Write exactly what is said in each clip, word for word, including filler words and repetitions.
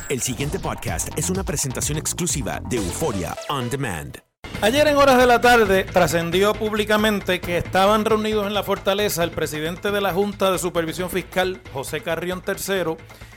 El siguiente podcast es una presentación exclusiva de Euforia On Demand. Ayer en horas de la tarde trascendió públicamente que estaban reunidos en la Fortaleza el presidente de la Junta de Supervisión Fiscal, José Carrión tercero,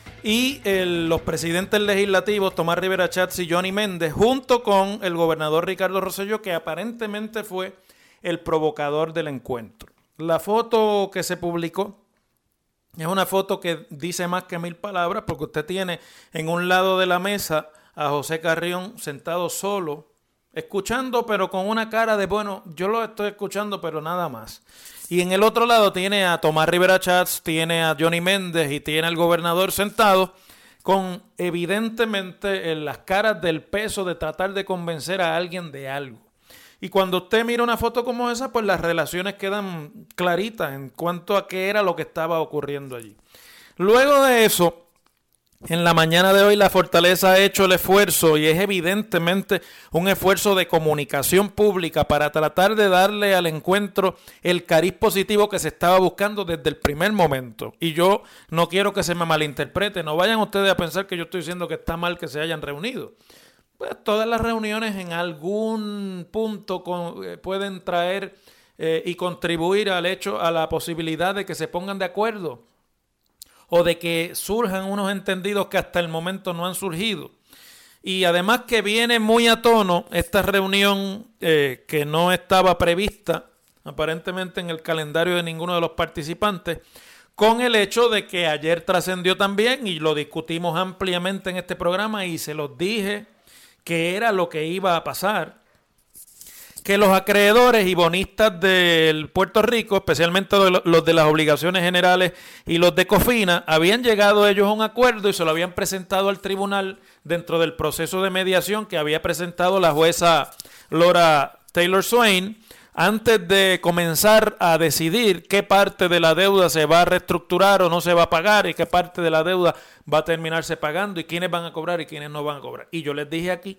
y el, los presidentes legislativos, Tomás Rivera Chats y Johnny Méndez, junto con el gobernador Ricardo Rosselló, que aparentemente fue el provocador del encuentro. La foto que se publicó es una foto que dice más que mil palabras, porque usted tiene en un lado de la mesa a José Carrión sentado solo, escuchando, pero con una cara de, bueno, yo lo estoy escuchando, pero nada más. Y en el otro lado tiene a Tomás Rivera Chats, tiene a Johnny Méndez y tiene al gobernador sentado, con evidentemente en las caras del peso de tratar de convencer a alguien de algo. Y cuando usted mira una foto como esa, pues las relaciones quedan claritas en cuanto a qué era lo que estaba ocurriendo allí. Luego de eso, en la mañana de hoy la Fortaleza ha hecho el esfuerzo, y es evidentemente un esfuerzo de comunicación pública para tratar de darle al encuentro el cariz positivo que se estaba buscando desde el primer momento. Y yo no quiero que se me malinterprete, no vayan ustedes a pensar que yo estoy diciendo que está mal que se hayan reunido. Pues todas las reuniones en algún punto con, eh, pueden traer eh, y contribuir al hecho, a la posibilidad de que se pongan de acuerdo o de que surjan unos entendidos que hasta el momento no han surgido. Y además que viene muy a tono esta reunión eh, que no estaba prevista aparentemente en el calendario de ninguno de los participantes, con el hecho de que ayer trascendió también, y lo discutimos ampliamente en este programa y se los dije que era lo que iba a pasar, que los acreedores y bonistas del Puerto Rico, especialmente los de las obligaciones generales y los de Cofina, habían llegado ellos a un acuerdo y se lo habían presentado al tribunal dentro del proceso de mediación que había presentado la jueza Laura Taylor Swain, antes de comenzar a decidir qué parte de la deuda se va a reestructurar o no se va a pagar y qué parte de la deuda va a terminarse pagando y quiénes van a cobrar y quiénes no van a cobrar. Y yo les dije aquí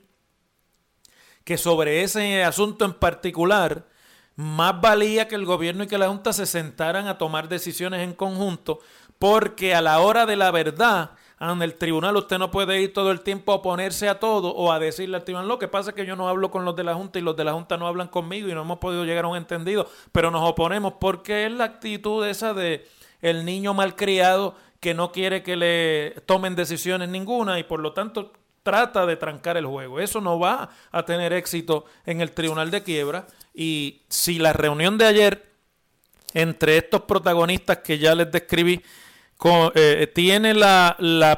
que sobre ese asunto en particular, más valía que el gobierno y que la Junta se sentaran a tomar decisiones en conjunto, porque a la hora de la verdad, en el tribunal usted no puede ir todo el tiempo a oponerse a todo o a decirle al tribunal, lo que pasa es que yo no hablo con los de la Junta y los de la Junta no hablan conmigo y no hemos podido llegar a un entendido, pero nos oponemos, porque es la actitud esa de el niño malcriado que no quiere que le tomen decisiones ninguna y por lo tanto trata de trancar el juego. Eso no va a tener éxito en el Tribunal de Quiebra. Y si la reunión de ayer entre estos protagonistas que ya les describí con, eh, tiene la, la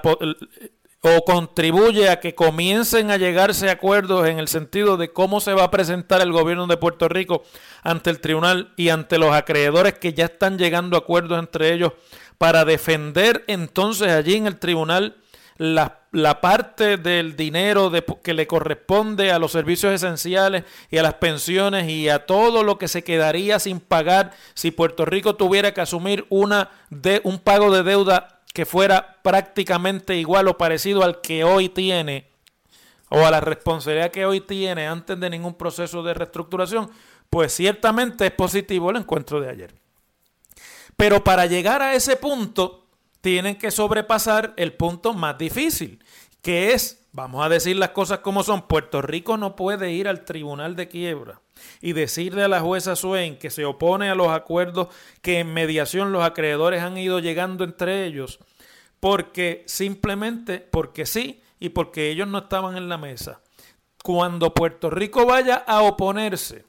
o contribuye a que comiencen a llegarse a acuerdos en el sentido de cómo se va a presentar el gobierno de Puerto Rico ante el tribunal y ante los acreedores que ya están llegando a acuerdos entre ellos para defender entonces allí en el tribunal La, la parte del dinero de, que le corresponde a los servicios esenciales y a las pensiones y a todo lo que se quedaría sin pagar si Puerto Rico tuviera que asumir una de, un pago de deuda que fuera prácticamente igual o parecido al que hoy tiene o a la responsabilidad que hoy tiene antes de ningún proceso de reestructuración, pues ciertamente es positivo el encuentro de ayer. Pero para llegar a ese punto tienen que sobrepasar el punto más difícil, que es, vamos a decir las cosas como son, Puerto Rico no puede ir al Tribunal de Quiebra y decirle a la jueza Swain que se opone a los acuerdos que en mediación los acreedores han ido llegando entre ellos, porque simplemente, porque sí, y porque ellos no estaban en la mesa. Cuando Puerto Rico vaya a oponerse,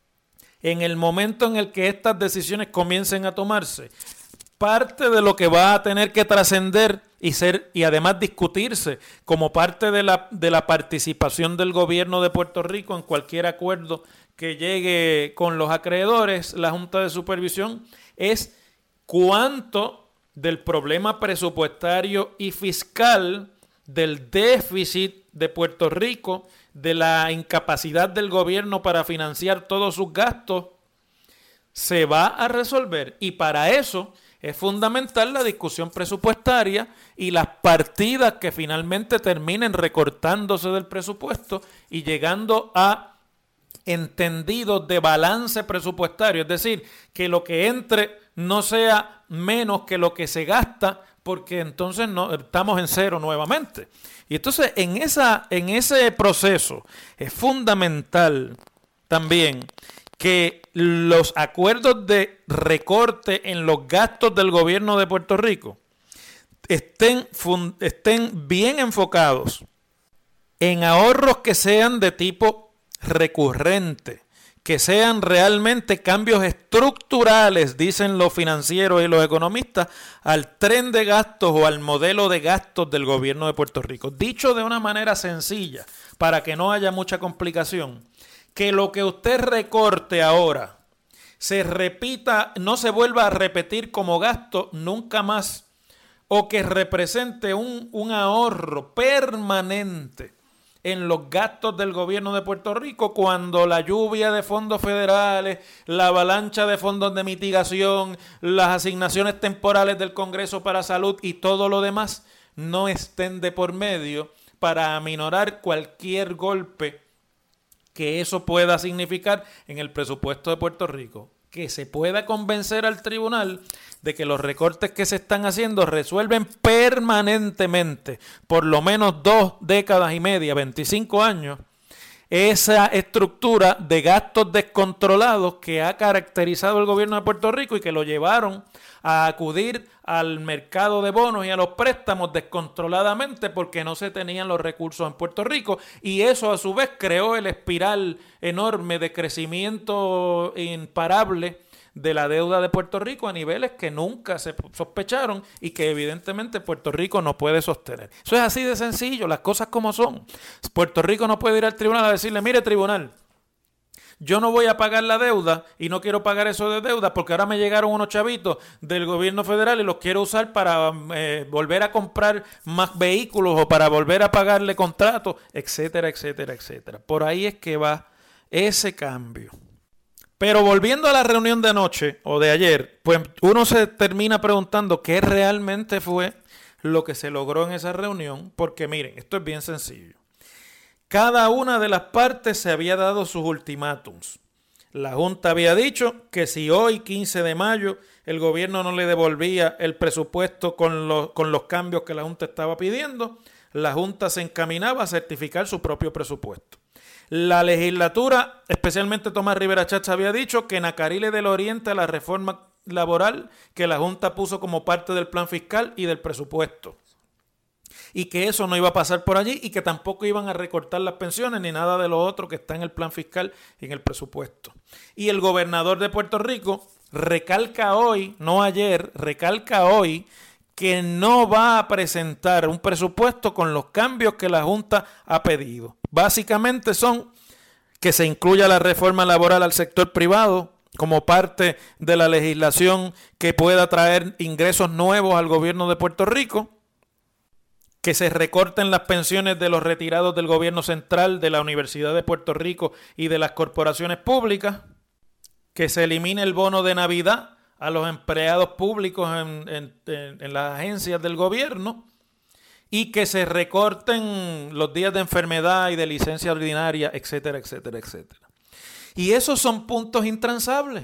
en el momento en el que estas decisiones comiencen a tomarse, parte de lo que va a tener que trascender y ser y además discutirse como parte de la, de la participación del gobierno de Puerto Rico en cualquier acuerdo que llegue con los acreedores, la Junta de Supervisión, es cuánto del problema presupuestario y fiscal, del déficit de Puerto Rico, de la incapacidad del gobierno para financiar todos sus gastos, se va a resolver. Y para eso es fundamental la discusión presupuestaria y las partidas que finalmente terminen recortándose del presupuesto y llegando a entendidos de balance presupuestario, es decir, que lo que entre no sea menos que lo que se gasta porque entonces no, estamos en cero nuevamente. Y entonces en, esa, en ese proceso es fundamental también que los acuerdos de recorte en los gastos del gobierno de Puerto Rico estén, fun, estén bien enfocados en ahorros que sean de tipo recurrente, que sean realmente cambios estructurales, dicen los financieros y los economistas, al tren de gastos o al modelo de gastos del gobierno de Puerto Rico. Dicho de una manera sencilla, para que no haya mucha complicación, que lo que usted recorte ahora se repita, no se vuelva a repetir como gasto nunca más, o que represente un, un ahorro permanente en los gastos del gobierno de Puerto Rico cuando la lluvia de fondos federales, la avalancha de fondos de mitigación, las asignaciones temporales del Congreso para Salud y todo lo demás no estén de por medio para aminorar cualquier golpe que eso pueda significar en el presupuesto de Puerto Rico. Que se pueda convencer al tribunal de que los recortes que se están haciendo resuelven permanentemente, por lo menos dos décadas y media, veinticinco años, esa estructura de gastos descontrolados que ha caracterizado el gobierno de Puerto Rico y que lo llevaron a acudir al mercado de bonos y a los préstamos descontroladamente porque no se tenían los recursos en Puerto Rico, y eso a su vez creó el espiral enorme de crecimiento imparable de la deuda de Puerto Rico a niveles que nunca se sospecharon y que evidentemente Puerto Rico no puede sostener. Eso es así de sencillo, las cosas como son. Puerto Rico no puede ir al tribunal a decirle, mire tribunal, yo no voy a pagar la deuda y no quiero pagar eso de deuda porque ahora me llegaron unos chavitos del gobierno federal y los quiero usar para eh, volver a comprar más vehículos o para volver a pagarle contratos, etcétera, etcétera, etcétera. Por ahí es que va ese cambio. Pero volviendo a la reunión de anoche o de ayer, pues uno se termina preguntando qué realmente fue lo que se logró en esa reunión, porque miren, esto es bien sencillo. Cada una de las partes se había dado sus ultimátums. La Junta había dicho que si hoy, quince de mayo, el gobierno no le devolvía el presupuesto con los, con los cambios que la Junta estaba pidiendo, la Junta se encaminaba a certificar su propio presupuesto. La legislatura, especialmente Tomás Rivera Chatz, había dicho que Nacarile del Oriente a la reforma laboral que la Junta puso como parte del plan fiscal y del presupuesto, y que eso no iba a pasar por allí y que tampoco iban a recortar las pensiones ni nada de lo otro que está en el plan fiscal y en el presupuesto. Y el gobernador de Puerto Rico recalca hoy, no ayer, recalca hoy que no va a presentar un presupuesto con los cambios que la Junta ha pedido. Básicamente son que se incluya la reforma laboral al sector privado como parte de la legislación que pueda traer ingresos nuevos al gobierno de Puerto Rico, que se recorten las pensiones de los retirados del gobierno central, de la Universidad de Puerto Rico y de las corporaciones públicas, que se elimine el bono de Navidad a los empleados públicos en, en, en, en las agencias del gobierno y que se recorten los días de enfermedad y de licencia ordinaria, etcétera, etcétera, etcétera. Y esos son puntos intransables.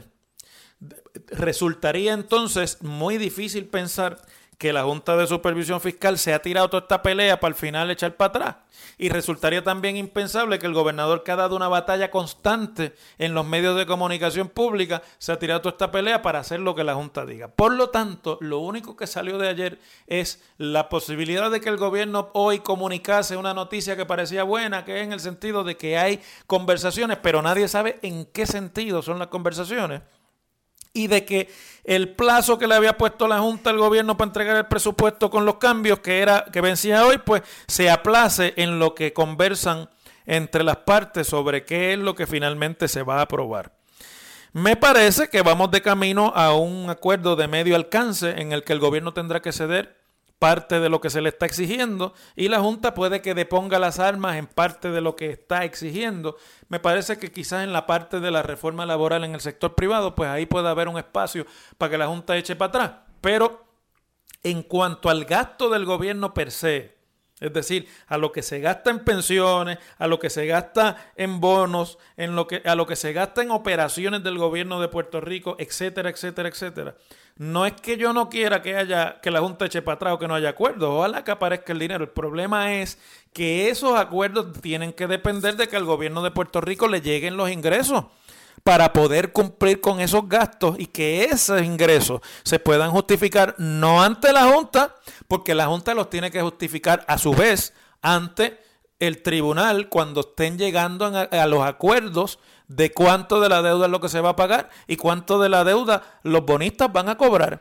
Resultaría entonces muy difícil pensar que la Junta de Supervisión Fiscal se ha tirado toda esta pelea para al final echar para atrás. Y resultaría también impensable que el gobernador, que ha dado una batalla constante en los medios de comunicación pública, se ha tirado toda esta pelea para hacer lo que la Junta diga. Por lo tanto, lo único que salió de ayer es la posibilidad de que el gobierno hoy comunicase una noticia que parecía buena, que es en el sentido de que hay conversaciones, pero nadie sabe en qué sentido son las conversaciones. Y de que el plazo que le había puesto la Junta al gobierno para entregar el presupuesto con los cambios que era que vencía hoy, pues se aplace en lo que conversan entre las partes sobre qué es lo que finalmente se va a aprobar. Me parece que vamos de camino a un acuerdo de medio alcance en el que el gobierno tendrá que ceder parte de lo que se le está exigiendo y la Junta puede que deponga las armas en parte de lo que está exigiendo. Me parece que quizás en la parte de la reforma laboral en el sector privado, pues ahí puede haber un espacio para que la Junta eche para atrás. Pero en cuanto al gasto del gobierno per se, Es decir, a lo que se gasta en pensiones, a lo que se gasta en bonos, en lo que, a lo que se gasta en operaciones del gobierno de Puerto Rico, etcétera, etcétera, etcétera. No es que yo no quiera que haya, que la Junta eche para atrás o que no haya acuerdos, ojalá que aparezca el dinero. El problema es que esos acuerdos tienen que depender de que al gobierno de Puerto Rico le lleguen los ingresos para poder cumplir con esos gastos y que esos ingresos se puedan justificar no ante la Junta, porque la Junta los tiene que justificar a su vez ante el tribunal cuando estén llegando a, a los acuerdos de cuánto de la deuda es lo que se va a pagar y cuánto de la deuda los bonistas van a cobrar.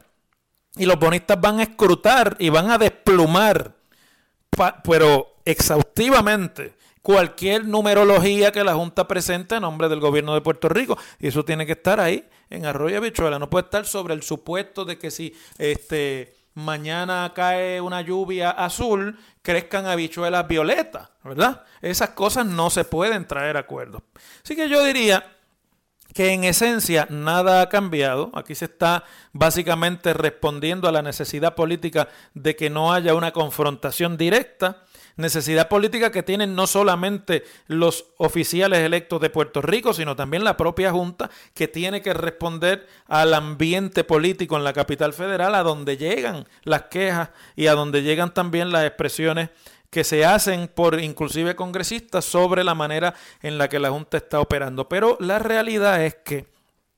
Y los bonistas van a escrutar y van a desplumar, pa, pero exhaustivamente, cualquier numerología que la Junta presente a nombre del gobierno de Puerto Rico. Y eso tiene que estar ahí, en arroyo y habichuela. No puede estar sobre el supuesto de que si este, mañana cae una lluvia azul, crezcan habichuelas violetas, ¿verdad? Esas cosas no se pueden traer a acuerdos. Así que yo diría que en esencia nada ha cambiado. Aquí se está básicamente respondiendo a la necesidad política de que no haya una confrontación directa. Necesidad política que tienen no solamente los oficiales electos de Puerto Rico, sino también la propia Junta, que tiene que responder al ambiente político en la capital federal, a donde llegan las quejas y a donde llegan también las expresiones que se hacen por inclusive congresistas sobre la manera en la que la Junta está operando. Pero la realidad es que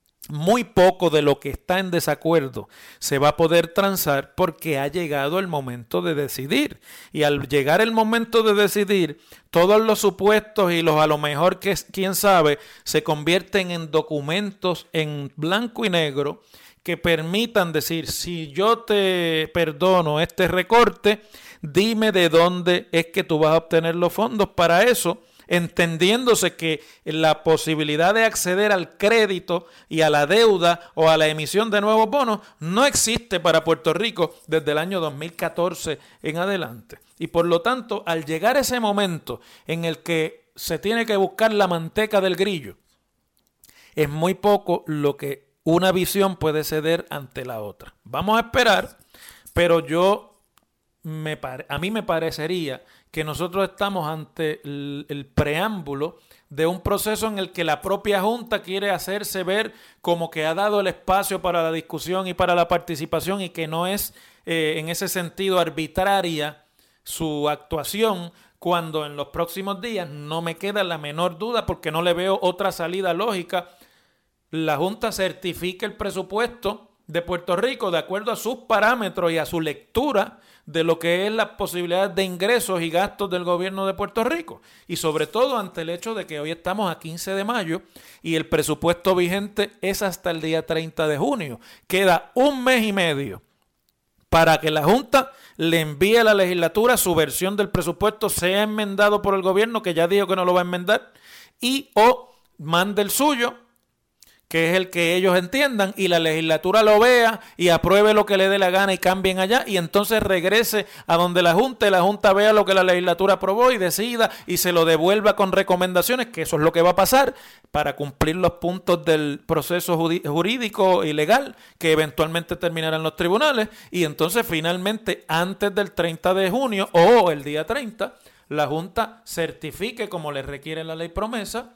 muy poco de lo que está en desacuerdo se va a poder transar porque ha llegado el momento de decidir. Y al llegar el momento de decidir, todos los supuestos y los a lo mejor que quién sabe se convierten en documentos en blanco y negro que permitan decir, si yo te perdono este recorte, dime de dónde es que tú vas a obtener los fondos para eso, entendiéndose que la posibilidad de acceder al crédito y a la deuda o a la emisión de nuevos bonos no existe para Puerto Rico desde el año dos mil catorce en adelante. Y por lo tanto, al llegar ese momento en el que se tiene que buscar la manteca del grillo, es muy poco lo que una visión puede ceder ante la otra. Vamos a esperar, pero yo me pare, a mí me parecería que nosotros estamos ante el, el preámbulo de un proceso en el que la propia Junta quiere hacerse ver como que ha dado el espacio para la discusión y para la participación y que no es eh, en ese sentido arbitraria su actuación, cuando en los próximos días no me queda la menor duda, porque no le veo otra salida lógica, la Junta certifica el presupuesto de Puerto Rico de acuerdo a sus parámetros y a su lectura de lo que es las posibilidades de ingresos y gastos del gobierno de Puerto Rico. Y sobre todo ante el hecho de que hoy estamos a quince de mayo y el presupuesto vigente es hasta el día treinta de junio. Queda un mes y medio para que la Junta le envíe a la legislatura su versión del presupuesto, sea enmendado por el gobierno, que ya dijo que no lo va a enmendar, y o mande el suyo, que es el que ellos entiendan, y la legislatura lo vea y apruebe lo que le dé la gana y cambien allá, y entonces regrese a donde la Junta, y la Junta vea lo que la legislatura aprobó y decida y se lo devuelva con recomendaciones, que eso es lo que va a pasar para cumplir los puntos del proceso jurídico y legal que eventualmente terminarán los tribunales, y entonces finalmente antes del treinta de junio o el día treinta, la Junta certifique, como le requiere la ley promesa,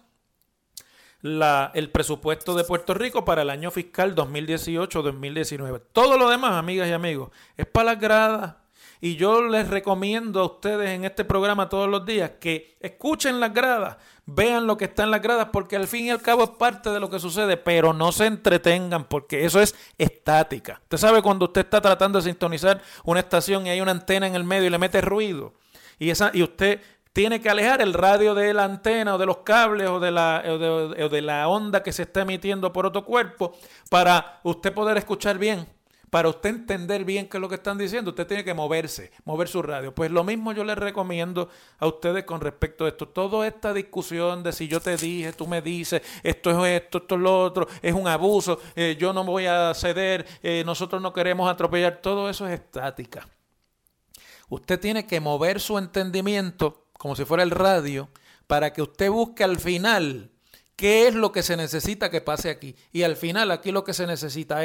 La, el presupuesto de Puerto Rico para el año fiscal dos mil dieciocho dos mil diecinueve. Todo lo demás, amigas y amigos, es para las gradas. Y yo les recomiendo a ustedes en este programa todos los días que escuchen las gradas, vean lo que está en las gradas, porque al fin y al cabo es parte de lo que sucede, pero no se entretengan, porque eso es estática. Usted sabe cuando usted está tratando de sintonizar una estación y hay una antena en el medio y le mete ruido, y, esa, y usted tiene que alejar el radio de la antena o de los cables o de, la, o, de, o de la onda que se está emitiendo por otro cuerpo para usted poder escuchar bien, para usted entender bien qué es lo que están diciendo. Usted tiene que moverse, mover su radio. Pues lo mismo yo les recomiendo a ustedes con respecto a esto. Toda esta discusión de si yo te dije, tú me dices, esto es esto, esto es lo otro, es un abuso, eh, yo no voy a ceder, eh, nosotros no queremos atropellar, todo eso es estática. Usted tiene que mover su entendimiento como si fuera el radio, para que usted busque al final qué es lo que se necesita que pase aquí. Y al final aquí lo que se necesita es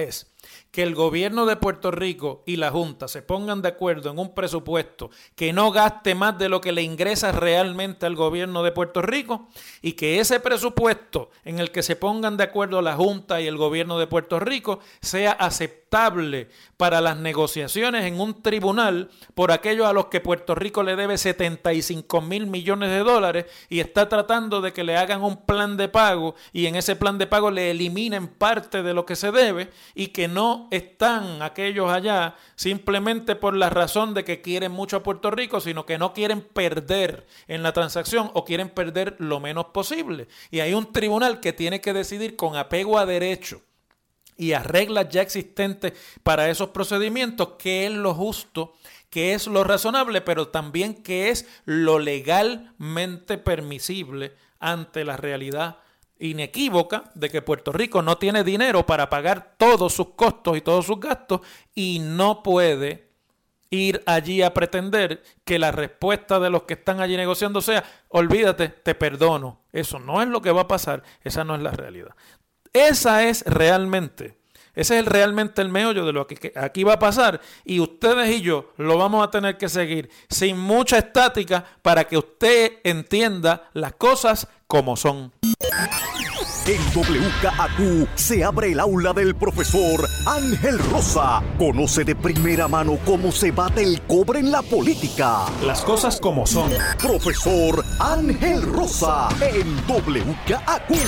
que el gobierno de Puerto Rico y la Junta se pongan de acuerdo en un presupuesto que no gaste más de lo que le ingresa realmente al gobierno de Puerto Rico y que ese presupuesto en el que se pongan de acuerdo la Junta y el gobierno de Puerto Rico sea aceptable para las negociaciones en un tribunal por aquellos a los que Puerto Rico le debe setenta y cinco mil millones de dólares y está tratando de que le hagan un plan de pago y en ese plan de pago le eliminen parte de lo que se debe y que no están aquellos allá simplemente por la razón de que quieren mucho a Puerto Rico, sino que no quieren perder en la transacción o quieren perder lo menos posible. Y hay un tribunal que tiene que decidir con apego a derecho y a reglas ya existentes para esos procedimientos qué es lo justo, qué es lo razonable, pero también qué es lo legalmente permisible ante la realidad inequívoca de que Puerto Rico no tiene dinero para pagar todos sus costos y todos sus gastos y no puede ir allí a pretender que la respuesta de los que están allí negociando sea, olvídate, te perdono. Eso no es lo que va a pasar, esa no es la realidad. Esa es realmente, ese es el, realmente el meollo de lo que aquí va a pasar y ustedes y yo lo vamos a tener que seguir sin mucha estática para que usted entienda las cosas como son. En W K A Q se abre el aula del profesor Ángel Rosa. Conoce de primera mano cómo se bate el cobre en la política. Las cosas como son. Profesor Ángel Rosa en W K A Q.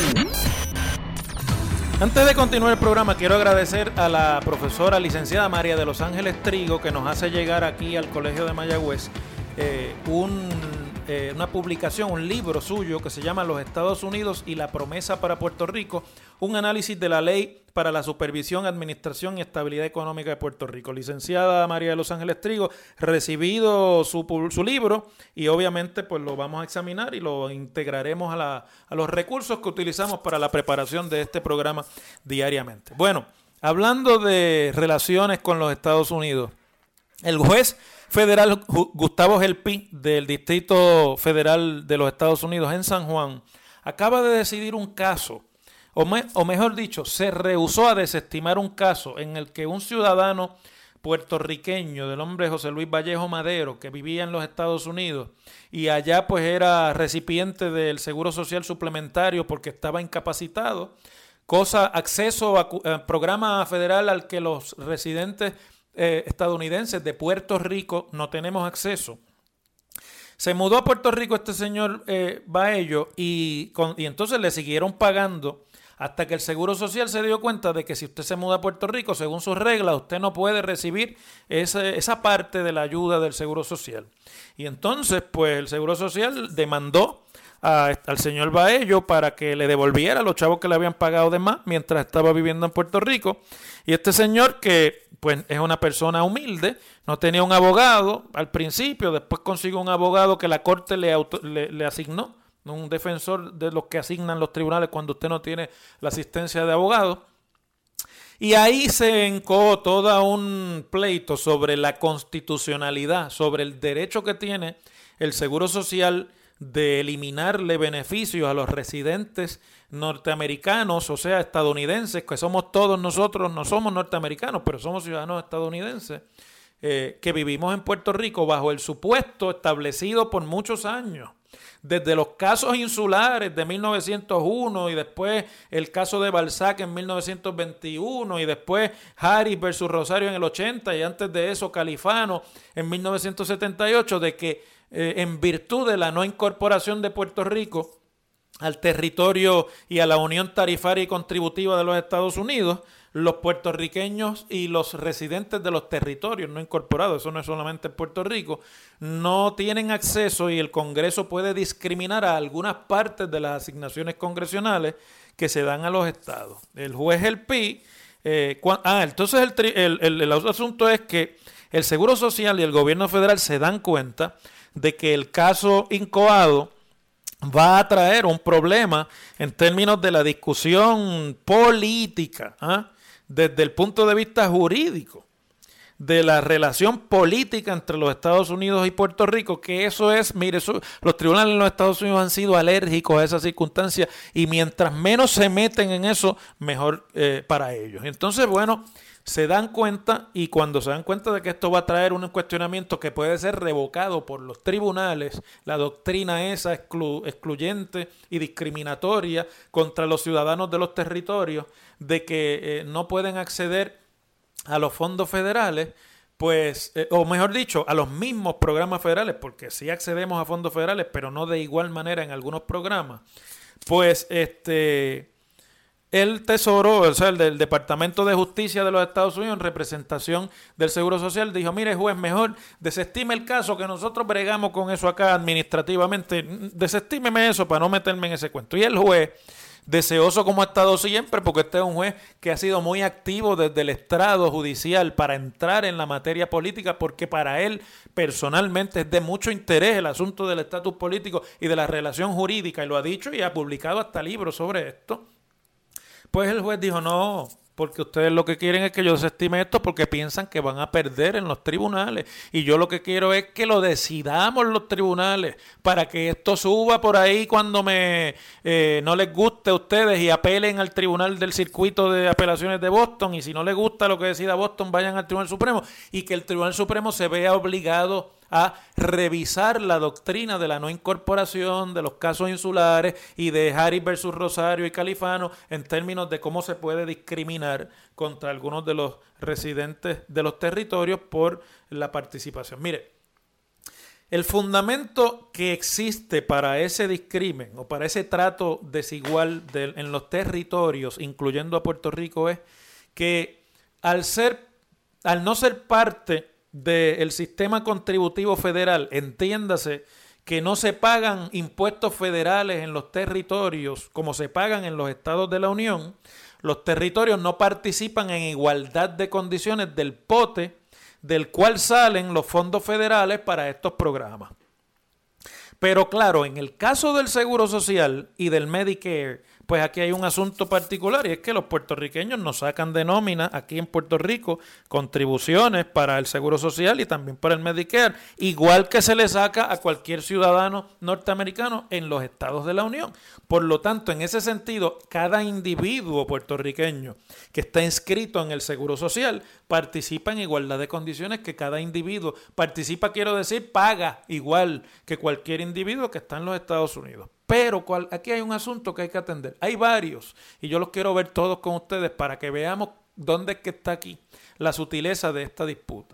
Antes de continuar el programa, quiero agradecer a la profesora licenciada María de los Ángeles Trigo, que nos hace llegar aquí al Colegio de Mayagüez eh, un, eh, una publicación, un libro suyo que se llama Los Estados Unidos y la promesa para Puerto Rico, un análisis de la ley para la supervisión, administración y estabilidad económica de Puerto Rico. Licenciada María de los Ángeles Trigo, recibido su, su libro y obviamente pues lo vamos a examinar y lo integraremos a, la, a los recursos que utilizamos para la preparación de este programa diariamente. Bueno, hablando de relaciones con los Estados Unidos, el juez federal Gustavo Gelpi del Distrito Federal de los Estados Unidos en San Juan acaba de decidir un caso, o, me, o mejor dicho, se rehusó a desestimar un caso en el que un ciudadano puertorriqueño del nombre José Luis Vallejo Madero, que vivía en los Estados Unidos y allá pues era recipiente del Seguro Social Suplementario porque estaba incapacitado, cosa, acceso a, a programa federal al que los residentes eh, estadounidenses de Puerto Rico no tenemos acceso. Se mudó a Puerto Rico este señor eh, Baello y, con, y entonces le siguieron pagando hasta que el Seguro Social se dio cuenta de que si usted se muda a Puerto Rico, según sus reglas, usted no puede recibir ese, esa parte de la ayuda del Seguro Social. Y entonces, pues, el Seguro Social demandó a, al señor Baello para que le devolviera los chavos que le habían pagado de más mientras estaba viviendo en Puerto Rico. Y este señor, que pues es una persona humilde, no tenía un abogado al principio, después consiguió un abogado que la corte le, auto, le, le asignó, un defensor de los que asignan los tribunales cuando usted no tiene la asistencia de abogado. Y ahí se encó todo un pleito sobre la constitucionalidad, sobre el derecho que tiene el Seguro Social de eliminarle beneficios a los residentes norteamericanos, o sea, estadounidenses, que somos todos nosotros, no somos norteamericanos, pero somos ciudadanos estadounidenses, eh, que vivimos en Puerto Rico bajo el supuesto establecido por muchos años. Desde los casos insulares de mil novecientos uno y después el caso de Balzac en mil novecientos veintiuno y después Harris versus Rosario en el ochenta y antes de eso Califano en mil novecientos setenta y ocho, de que eh, en virtud de la no incorporación de Puerto Rico al territorio y a la unión tarifaria y contributiva de los Estados Unidos, los puertorriqueños y los residentes de los territorios no incorporados, eso no es solamente en Puerto Rico, no tienen acceso y el Congreso puede discriminar a algunas partes de las asignaciones congresionales que se dan a los estados. El juez Gelpi, eh, ah, entonces el, el, el, el asunto es que el Seguro Social y el gobierno federal se dan cuenta de que el caso incoado va a traer un problema en términos de la discusión política, ¿ah? Desde el punto de vista jurídico, de la relación política entre los Estados Unidos y Puerto Rico, que eso es, mire, eso, los tribunales en los Estados Unidos han sido alérgicos a esas circunstancias y mientras menos se meten en eso, mejor eh, para ellos. Entonces, bueno, se dan cuenta, y cuando se dan cuenta de que esto va a traer un cuestionamiento que puede ser revocado por los tribunales, la doctrina esa exclu- excluyente y discriminatoria contra los ciudadanos de los territorios, de que eh, no pueden acceder a los fondos federales, pues, eh, o mejor dicho, a los mismos programas federales, porque sí accedemos a fondos federales, pero no de igual manera en algunos programas, pues este el Tesoro, o sea, el del Departamento de Justicia de los Estados Unidos, en representación del Seguro Social, dijo, mire juez, mejor desestime el caso, que nosotros bregamos con eso acá administrativamente, desestímeme eso para no meterme en ese cuento. Y el juez, deseoso como ha estado siempre, porque este es un juez que ha sido muy activo desde el estrado judicial para entrar en la materia política, porque para él personalmente es de mucho interés el asunto del estatus político y de la relación jurídica, y lo ha dicho y ha publicado hasta libros sobre esto. Pues el juez dijo, no, porque ustedes lo que quieren es que yo desestime esto porque piensan que van a perder en los tribunales. Y yo lo que quiero es que lo decidamos los tribunales para que esto suba por ahí cuando me eh, no les guste a ustedes y apelen al Tribunal del Circuito de Apelaciones de Boston. Y si no les gusta lo que decida Boston, vayan al Tribunal Supremo. Y que el Tribunal Supremo se vea obligado a revisar la doctrina de la no incorporación, de los casos insulares y de Harris versus Rosario y Califano en términos de cómo se puede discriminar contra algunos de los residentes de los territorios por la participación. Mire, el fundamento que existe para ese discrimen o para ese trato desigual de, en los territorios, incluyendo a Puerto Rico, es que al ser, al no ser parte del sistema contributivo federal, entiéndase que no se pagan impuestos federales en los territorios como se pagan en los estados de la Unión, los territorios no participan en igualdad de condiciones del pote del cual salen los fondos federales para estos programas. Pero claro, en el caso del Seguro Social y del Medicare, pues aquí hay un asunto particular, y es que los puertorriqueños nos sacan de nómina aquí en Puerto Rico contribuciones para el Seguro Social y también para el Medicare, igual que se le saca a cualquier ciudadano norteamericano en los estados de la Unión. Por lo tanto, en ese sentido, cada individuo puertorriqueño que está inscrito en el Seguro Social participa en igualdad de condiciones que cada individuo. Participa, quiero decir, paga igual que cualquier individuo que está en los Estados Unidos. Pero cual, aquí hay un asunto que hay que atender. Hay varios, y yo los quiero ver todos con ustedes para que veamos dónde es que está aquí la sutileza de esta disputa.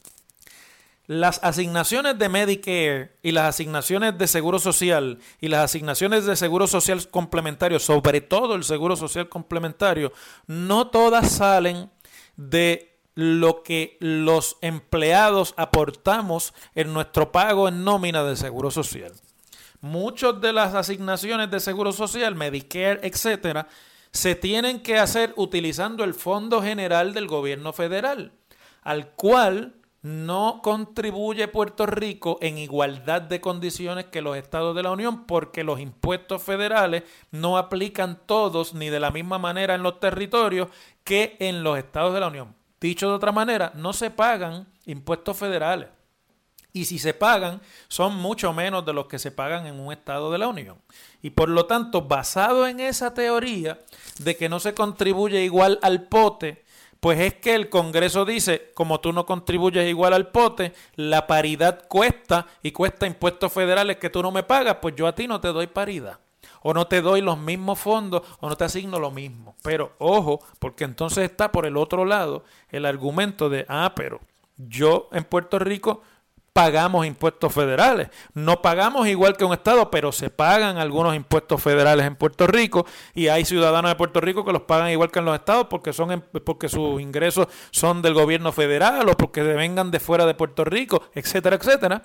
Las asignaciones de Medicare y las asignaciones de Seguro Social y las asignaciones de Seguro Social complementario, sobre todo el Seguro Social complementario, no todas salen de lo que los empleados aportamos en nuestro pago en nómina de Seguro Social. Muchas de las asignaciones de Seguro Social, Medicare, etcétera, se tienen que hacer utilizando el Fondo General del Gobierno Federal, al cual no contribuye Puerto Rico en igualdad de condiciones que los estados de la Unión, porque los impuestos federales no aplican todos ni de la misma manera en los territorios que en los estados de la Unión. Dicho de otra manera, no se pagan impuestos federales. Y si se pagan, son mucho menos de los que se pagan en un estado de la Unión. Y por lo tanto, basado en esa teoría de que no se contribuye igual al pote, pues es que el Congreso dice, como tú no contribuyes igual al pote, la paridad cuesta y cuesta impuestos federales que tú no me pagas, pues yo a ti no te doy paridad. O no te doy los mismos fondos o no te asigno lo mismo. Pero ojo, porque entonces está por el otro lado el argumento de, ah, pero yo en Puerto Rico pagamos impuestos federales. No pagamos igual que un estado, pero se pagan algunos impuestos federales en Puerto Rico y hay ciudadanos de Puerto Rico que los pagan igual que en los estados porque son en, porque sus ingresos son del gobierno federal o porque vengan de fuera de Puerto Rico, etcétera, etcétera.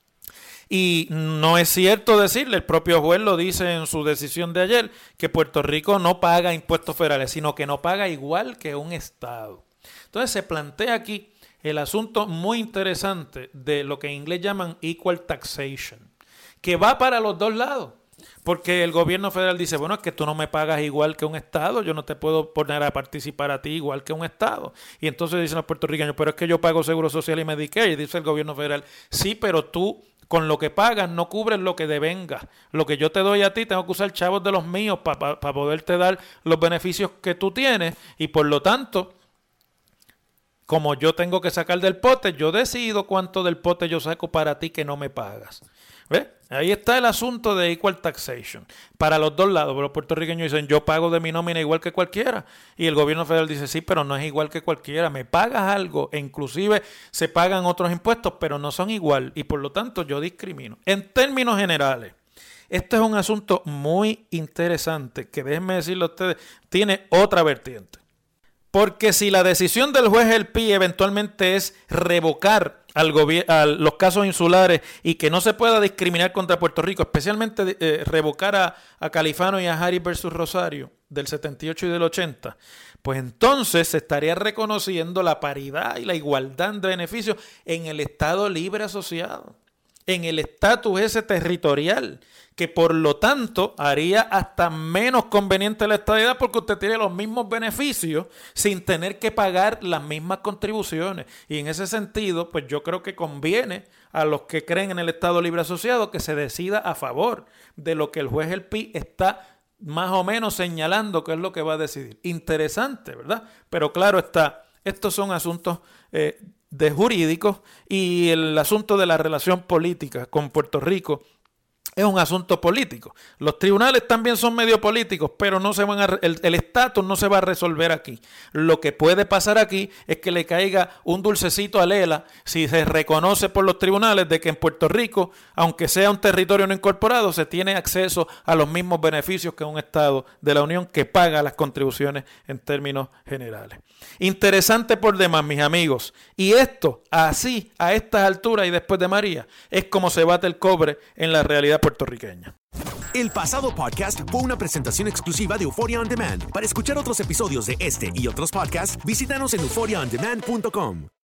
Y no es cierto decirle, el propio juez lo dice en su decisión de ayer, que Puerto Rico no paga impuestos federales, sino que no paga igual que un estado. Entonces se plantea aquí el asunto muy interesante de lo que en inglés llaman equal taxation, que va para los dos lados, porque el gobierno federal dice, bueno, es que tú no me pagas igual que un estado, yo no te puedo poner a participar a ti igual que un estado. Y entonces dicen los puertorriqueños, pero es que yo pago Seguro Social y Medicare, y dice el gobierno federal, sí, pero tú con lo que pagas no cubres lo que devengas. Lo que yo te doy a ti, tengo que usar chavos de los míos para pa, pa poderte dar los beneficios que tú tienes, y por lo tanto como yo tengo que sacar del pote, yo decido cuánto del pote yo saco para ti que no me pagas. ¿Ves? Ahí está el asunto de equal taxation. Para los dos lados, los puertorriqueños dicen, yo pago de mi nómina igual que cualquiera. Y el gobierno federal dice, sí, pero no es igual que cualquiera. Me pagas algo, e inclusive se pagan otros impuestos, pero no son igual. Y por lo tanto yo discrimino. En términos generales, este es un asunto muy interesante que, déjenme decirle a ustedes, tiene otra vertiente. Porque si la decisión del juez El Pi eventualmente es revocar al gobier- a los casos insulares y que no se pueda discriminar contra Puerto Rico, especialmente eh, revocar a, a Califano y a Harris versus Rosario del setenta y ocho y del ochenta, pues entonces se estaría reconociendo la paridad y la igualdad de beneficios en el Estado libre asociado, en el estatus ese territorial, que por lo tanto haría hasta menos conveniente la estadidad porque usted tiene los mismos beneficios sin tener que pagar las mismas contribuciones. Y en ese sentido, pues yo creo que conviene a los que creen en el Estado Libre Asociado que se decida a favor de lo que el juez El Pi está más o menos señalando que es lo que va a decidir. Interesante, ¿verdad? Pero claro está, estos son asuntos eh, de jurídicos y el asunto de la relación política con Puerto Rico es un asunto político. Los tribunales también son medio políticos, pero no se van a, el estatus no se va a resolver aquí. Lo que puede pasar aquí es que le caiga un dulcecito a Lela si se reconoce por los tribunales de que en Puerto Rico, aunque sea un territorio no incorporado, se tiene acceso a los mismos beneficios que un estado de la Unión que paga las contribuciones en términos generales. Interesante por demás, mis amigos. Y esto, así, a estas alturas y después de María, es como se bate el cobre en la realidad puertorriqueña. El pasado podcast fue una presentación exclusiva de Euphoria On Demand. Para escuchar otros episodios de este y otros podcasts, visítanos en euphoria on demand punto com.